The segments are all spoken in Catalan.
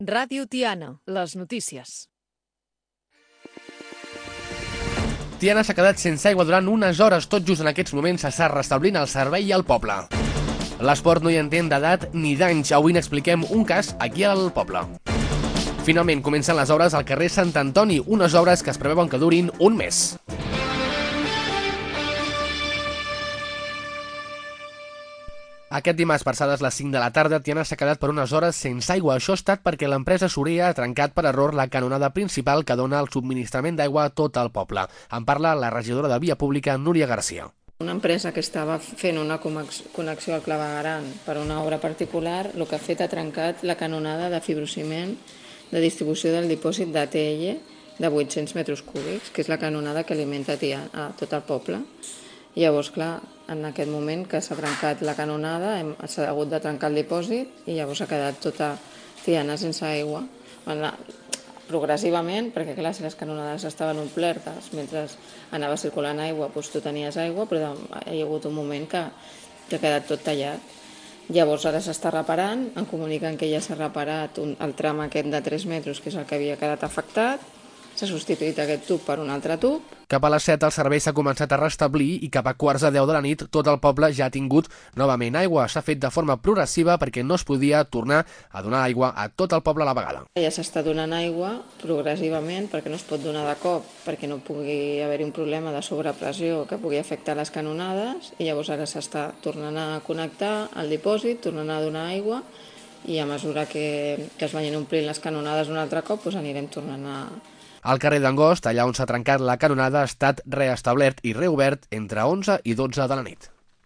Ràdio Tiana, les notícies. Tiana s'ha quedat sense aigua durant unes hores. Tot just en aquests moments s'està restablint el servei al poble. L'esport no hi entén d'edat ni d'anys. Avui n'expliquem un cas aquí al poble. Finalment comencen les obres al carrer Sant Antoni, unes obres que es preveuen que durin un mes. Aquest dimarts, passades les 5 de la tarda, Tiana s'ha quedat per unes hores sense aigua. Això ha estat perquè l'empresa Sorea ha trencat per error la canonada principal que dona el subministrament d'aigua a tot el poble. En parla la regidora de Via Pública, Núria Garcia. Una empresa que estava fent una connexió al clavegueram per una obra particular, el que ha fet ha trencat la canonada de fibrociment de distribució del dipòsit d'ATL de 800 metres cúbics, que és la canonada que alimenta a tot el poble. I llavors, clar, en aquest moment que s'ha trencat la canonada, s'ha hagut de trencar el dipòsit i llavors ha quedat tota Tiana sense aigua. Progressivament, perquè clar, si les canonades estaven omplertes mentre anava circulant aigua, doncs tu tenies aigua, però hi ha hagut un moment que ha quedat tot tallat. Llavors ara s'està reparant, em comuniquen que ja s'ha reparat el tram aquest de 3 metres, que és el que havia quedat afectat, s'ha substituït aquest tub per un altre tub. Cap a les 7 el servei s'ha començat a restablir i cap a quarts de 10 de la nit tot el poble ja ha tingut novament aigua. S'ha fet de forma progressiva perquè no es podia tornar a donar aigua a tot el poble a la vegada. Ja s'està donant aigua progressivament perquè no es pot donar de cop, perquè no pugui haver-hi un problema de sobrepressió que pugui afectar les canonades, i llavors ara s'està tornant a connectar al dipòsit, tornant a donar aigua, i a mesura que es vagin omplint les canonades un altre cop, doncs anirem tornant a... El carrer d'Angost, allà on s'ha trencat la canonada, ha estat reestablert i reobert entre 11 i 12 de la nit.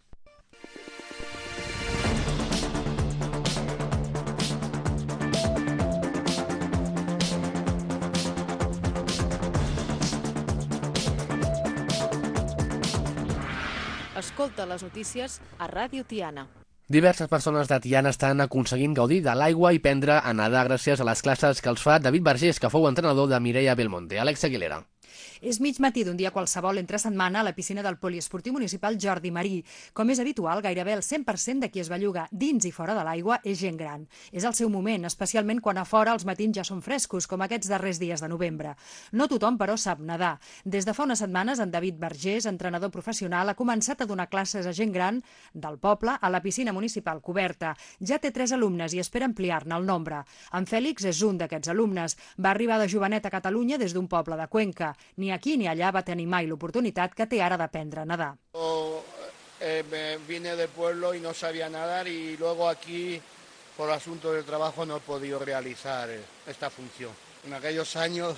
Escolta les notícies a Ràdio Tiana. Diverses persones de Tiana estan aconseguint gaudir de l'aigua i aprendre a nedar gràcies a les classes que els fa David Vergés, que fou entrenador de Mireia Belmonte. Àlex Aguilera. És mig matí d'un dia qualsevol entre setmana a la piscina del Poliesportiu Municipal Jordi Marí. Com és habitual, gairebé el 100% de qui es belluga dins i fora de l'aigua és gent gran. És el seu moment, especialment quan a fora els matins ja són frescos, com aquests darrers dies de novembre. No tothom, però, sap nedar. Des de fa unes setmanes, en David Vergés, entrenador professional, ha començat a donar classes a gent gran del poble a la piscina municipal coberta. Ja té 3 alumnes i espera ampliar-ne el nombre. En Fèlix és un d'aquests alumnes. Va arribar de jovenet a Catalunya des d'un poble de Cuenca. Ni aquí ni allà va tenir mai l'oportunitat que té ara d'aprendre a nedar. Vine del pueblo y no sabía nadar y luego aquí, por asuntos de trabajo, no he podido realizar esta función. En aquellos años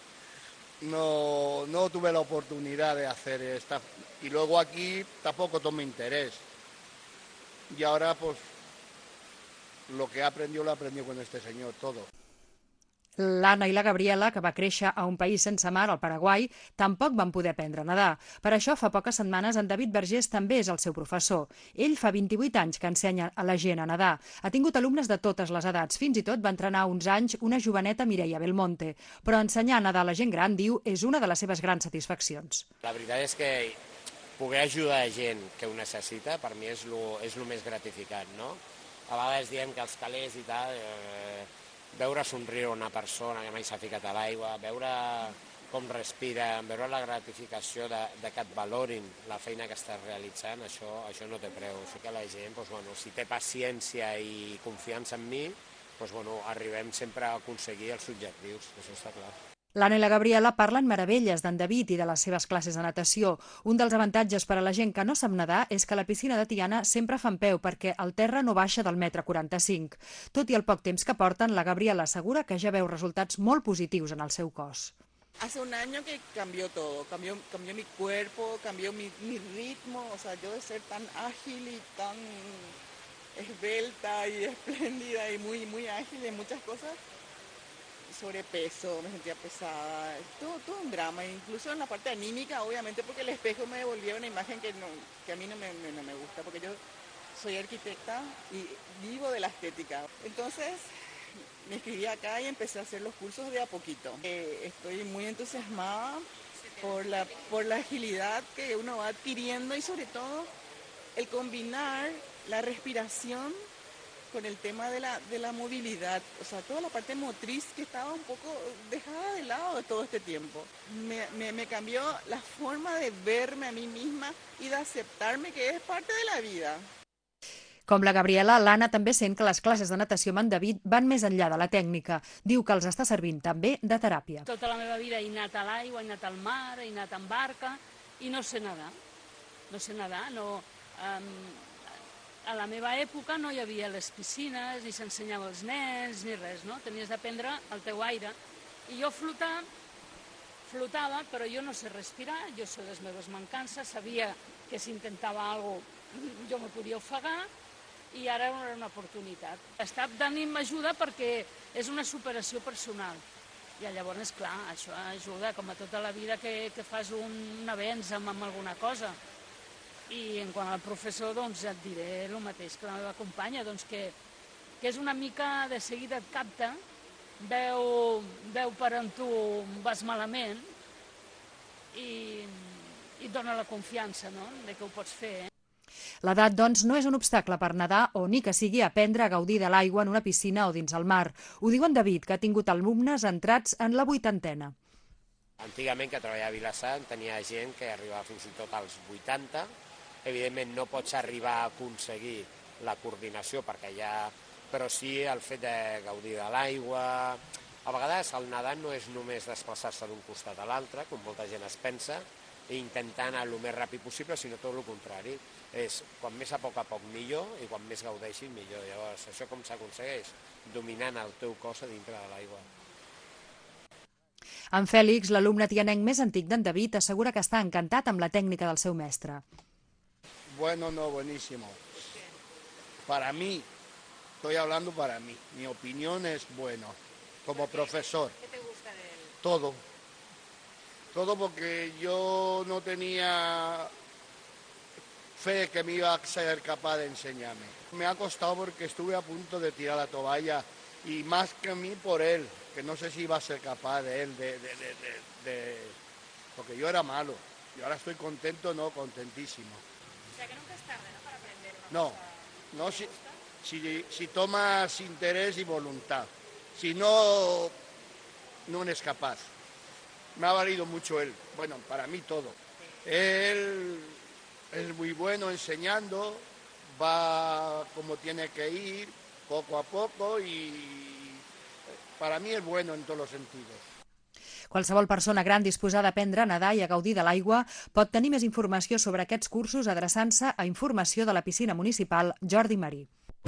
no tuve la oportunidad de hacer esta y luego aquí tampoco tomé interés. Y ahora pues lo que he aprendido lo aprendió con este señor, todo. L'Anna i la Gabriela, que va créixer a un país sense mar, al Paraguai, tampoc van poder aprendre a nedar. Per això, fa poques setmanes, en David Vergés també és el seu professor. Ell fa 28 anys que ensenya a la gent a nedar. Ha tingut alumnes de totes les edats. Fins i tot va entrenar uns anys una joveneta Mireia Belmonte. Però ensenyar a nedar a la gent gran, diu, és una de les seves grans satisfaccions. La veritat és que poder ajudar a gent que ho necessita, per mi és el més gratificant, no? A vegades diem que els calés i tal... veure somriure una persona que mai s'ha ficat a l'aigua, veure com respira, veure la gratificació de que et valorin la feina que estàs realitzant, això no té preu. Així que la gent, si té paciència i confiança en mi, arribem sempre a aconseguir els objectius, això està clar. L'Anna i la Gabriela parlen meravelles d'en David i de les seves classes de natació. Un dels avantatges per a la gent que no sap nedar és que la piscina de Tiana sempre fa en peu perquè el terra no baixa del 1,45 m. Tot i el poc temps que porten, la Gabriela assegura que ja veu resultats molt positius en el seu cos. Hace un año que cambió todo, cambió mi cuerpo, cambió mi ritmo, o sea, yo de ser tan ágil y tan esbelta y espléndida y muy ágil en muchas cosas, sobrepeso, me sentía pesada, todo un drama, incluso en la parte anímica, obviamente, porque el espejo me devolvía una imagen que a mí no me gusta, porque yo soy arquitecta y vivo de la estética. Entonces me inscribí acá y empecé a hacer los cursos de a poquito. Estoy muy entusiasmada por la agilidad que uno va adquiriendo y sobre todo el combinar la respiración con el tema de la movilidad, o sea, toda la parte motriz que estaba un poco dejada de lado de todo este tiempo. Me cambió la forma de verme a mí misma y de aceptarme que es parte de la vida. Com la Gabriela, l'Anna també sent que les classes de natació amb en David van més enllà de la tècnica. Diu que els està servint també de teràpia. Tota la meva vida he anat a l'aigua, he anat al mar, he anat en barca i no sé nedar. No sé nedar, no... A la meva època no hi havia les piscines, ni s'ensenyava als nens, ni res, no? Tenies d'aprendre el teu aire. I jo flotava, però jo no sé respirar, jo sé les meves mancances, sabia que si intentava alguna cosa jo me podia ofegar, i ara era una oportunitat. Està donant ajuda perquè és una superació personal. I llavors, clar, això ajuda, com a tota la vida que fas un avenç amb alguna cosa. I en quant al professor, doncs et diré el mateix que la meva companya, doncs que és una mica de seguida et capta, veu per on tu vas malament i et dona la confiança, no?, de que ho pots fer. L'edat, doncs, no és un obstacle per nedar o ni que sigui aprendre a gaudir de l'aigua en una piscina o dins el mar. Ho diu en David, que ha tingut alumnes entrats en la 80ena. Antigament, que treballava a Vilassar, tenia gent que arribava fins i tot als 80. Evidentment no pots arribar a aconseguir la coordinació perquè però sí el fet de gaudir de l'aigua. A vegades el nedar no és només desplaçar-se d'un costat a l'altre, com molta gent es pensa, i intentar anar el més ràpid possible, sinó tot el contrari. És quan més a poc millor i quan més gaudeixis millor. Llavors, això com s'aconsegueix? Dominant el teu cos a dintre de l'aigua. En Fèlix, l'alumne tianenc més antic d'en David, assegura que està encantat amb la tècnica del seu mestre. Bueno, no, buenísimo. Para mí, estoy hablando para mí, mi opinión es bueno, como profesor. ¿Qué te gusta de él? Todo. Todo porque yo no tenía fe que me iba a ser capaz de enseñarme. Me ha costado porque estuve a punto de tirar la toalla y más que a mí por él, que no sé si iba a ser capaz de él, porque yo era malo. Y ahora estoy contento, no, contentísimo. O sea, que nunca es tarde, ¿no?, para aprender una cosa. No, si tomas interés y voluntad. Si no, no eres capaz. Me ha valido mucho él. Bueno, para mí todo. Él es muy bueno enseñando, va como tiene que ir, poco a poco, y para mí es bueno en todos los sentidos. Qualsevol persona gran disposada a aprendre a nedar i a gaudir de l'aigua pot tenir més informació sobre aquests cursos adreçant-se a informació de la piscina municipal Jordi Marí.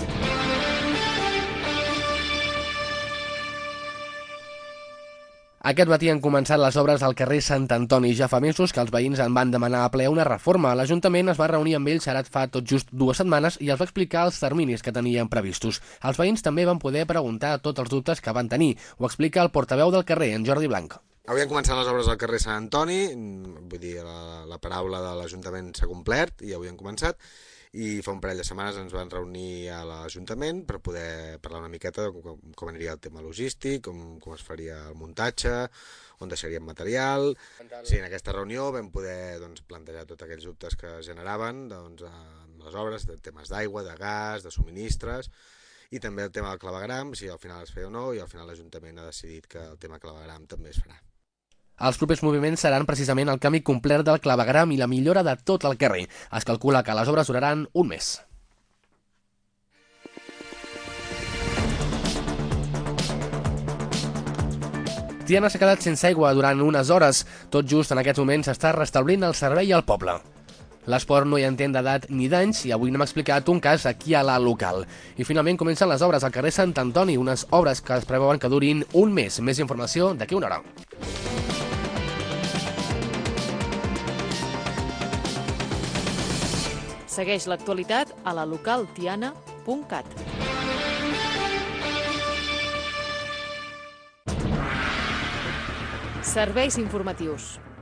Aquest matí han començat les obres al carrer Sant Antoni. Ja fa mesos que els veïns en van demanar a ple una reforma. L'Ajuntament es va reunir amb ells ara fa tot just 2 setmanes i els va explicar els terminis que tenien previstos. Els veïns també van poder preguntar tots els dubtes que van tenir. Ho explica el portaveu del carrer, en Jordi Blanc. Avui han començat les obres al carrer Sant Antoni, vull dir, la paraula de l'Ajuntament s'ha complert i avui han començat, i fa un parell de setmanes ens van reunir a l'Ajuntament per poder parlar una miqueta de com aniria el tema logístic, com es faria el muntatge, on deixaríem material. Sí, en aquesta reunió vam poder plantejar tots aquells dubtes que es generaven amb les obres, de temes d'aigua, de gas, de subministres, i també el tema del clavegram, si al final es feia o no, i al final l'Ajuntament ha decidit que el tema clavegram també es farà. Els propers moviments seran precisament el canvi complet del clavegram i la millora de tot el carrer. Es calcula que les obres duraran un mes. Tiana s'ha quedat sense aigua durant unes hores. Tot just en aquests moments s'està restablint el servei al poble. L'esport no hi entén d'edat ni d'anys i avui n'hem explicat un cas aquí a la local. I finalment comencen les obres al carrer Sant Antoni, unes obres que es preveuen que durin un mes. Més informació d'aquí una hora. Segueix l'actualitat a la localtiana.cat. Serveis informatius.